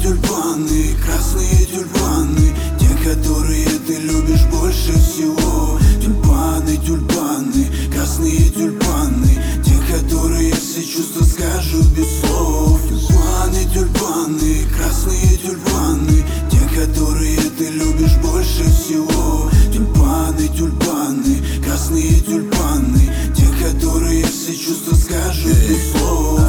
тюльпаны, красные тюльпаны, те, которые ты любишь больше всего. Тюльпаны, тюльпаны, красные тюльпаны, те, которые все чувства скажут без слов. Тюльпаны, тюльпаны, красные тюльпаны, те, которые ты любишь больше всего. Тюльпаны, тюльпаны, красные тюльпаны, те, которые все чувства скажут без слов.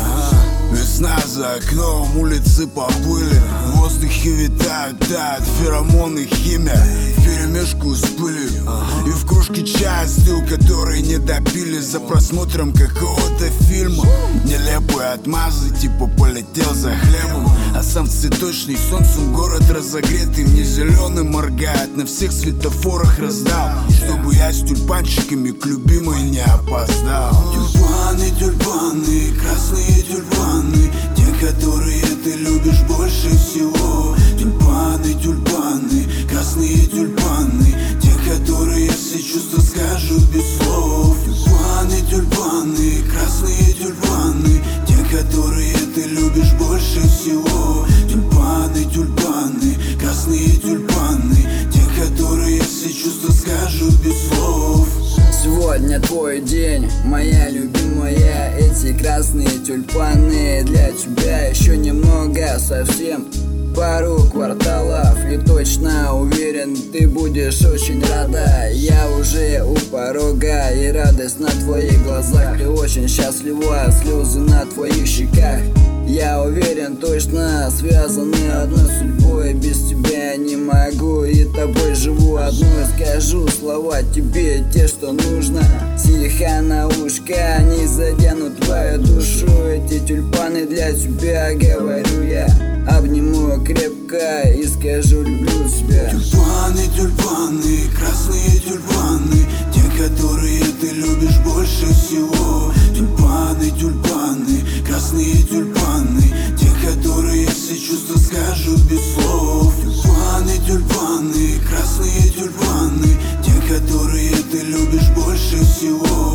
Весна за окном, улицы поплыли, в воздухе витают, тают феромоны, химия вперемешку с пылью. И в кружке чая стыл, который не допили за просмотром какого-то фильма. Нелепые отмазы, типа полетел за хлебом, а сам в цветочный солнцем город разогретый. Мне зеленый моргает, на всех светофорах раздал, чтобы я с тюльпанчиками к любимой не опоздал. Тюльпаны, тюльпаны, красные тюльпаны, те, которые ты любишь больше всего. Тюльпаны, тюльпаны, красные тюльпаны, те, которые все чувства скажут без слов. Тюльпаны, тюльпаны, красные тюльпаны, те, которые ты любишь больше всего. Тюльпаны, тюльпаны, красные тюльпаны, те, которые все чувства скажут без слов. Сегодня твой день, моя любимая, эти красные тюльпаны для тебя. Еще немного, совсем пару кварталов, и точно уверен, ты будешь очень рада. Я уже у порога, и радость на твоих глазах. Ты очень счастлива, слезы на твоих щеках. Я уверен, точно связаны одной судьбой. Без тебя не могу, и тобой живу одной. Скажу слова тебе, те, что нужно. Тихо на ушко, они заденут твою душу. Эти тюльпаны для тебя, говорю я. Обниму крепко и скажу, люблю тебя. Тюльпаны, тюльпаны, красные тюльпаны, те, которые ты любишь больше всего. Тюльпаны, тюльпаны, красные тюльпаны, те, которые все чувства скажут без слов. Тюльпаны, тюльпаны, красные тюльпаны, те, которые ты любишь больше всего.